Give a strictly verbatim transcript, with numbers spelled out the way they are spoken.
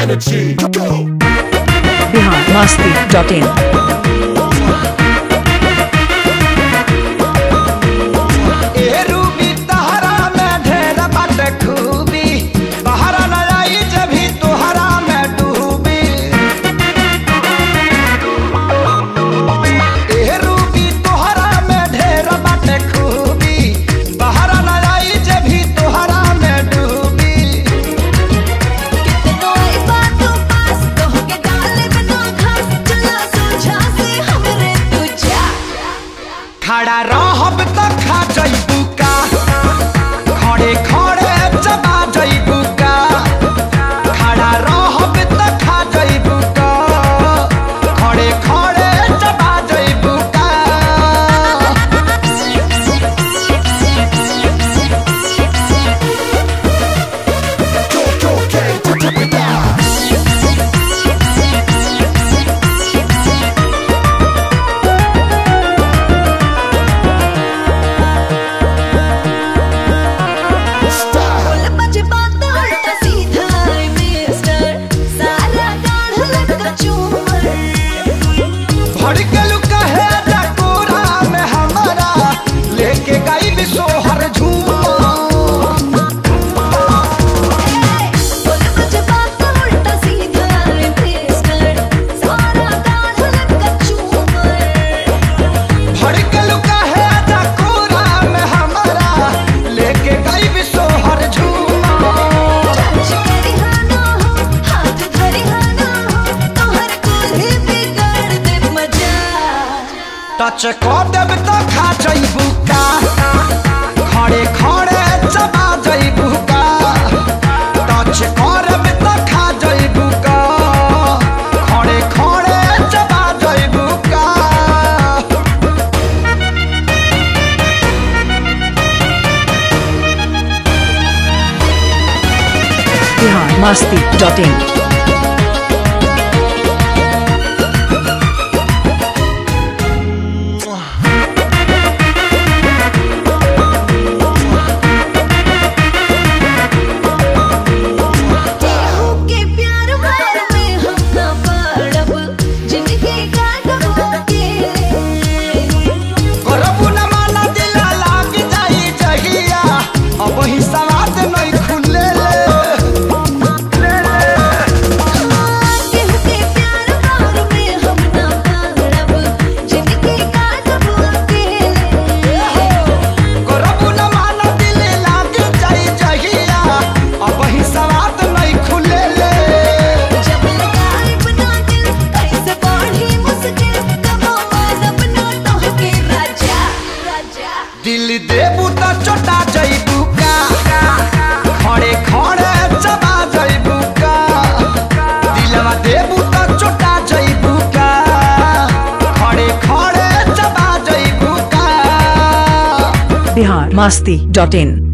energy. Go. Bihar Masti dot in. खड़ा रहब त खा जइबू का, खड़े खड़े चबा जइबू का। खड़ा रहब त खा जइबू का, खड़े खड़े चबा जइबू का। टच कर देब त खा जइबू का, खड़े खड़े चबा जइबू का। टच कर देब त खा जइबू का, खड़े खड़े चबा जइबू का। Bihar Masti dot in. दिल देबू त चोटा जइबू का, खड़े खड़े चबा जइबू का। दिलवा देबू त चोटा जइबू का, खड़े खड़े चबा जइबू का। बिहार मस्ती डॉट इन।